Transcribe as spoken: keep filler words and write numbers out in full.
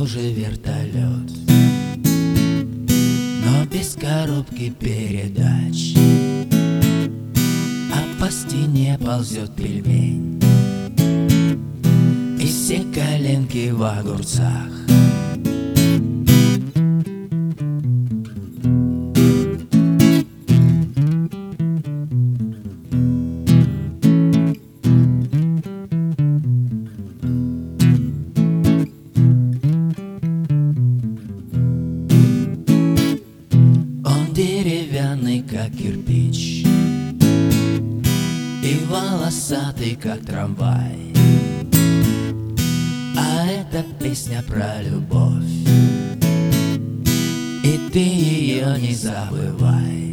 похоже вертолет, но без коробки передач, а по стене ползет пельмень, и все коленки в огурцах. Деревянный, как кирпич, и волосатый, как трамвай. А это песня про любовь, и ты ее не забывай.